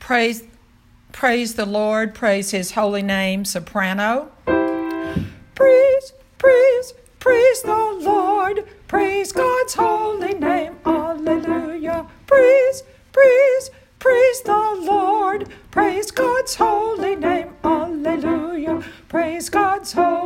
Praise, praise the Lord, praise his holy name, soprano. Praise, praise, praise the Lord, praise God's holy name, alleluia. Praise, praise, praise the Lord, praise God's holy name, alleluia. Praise God's holy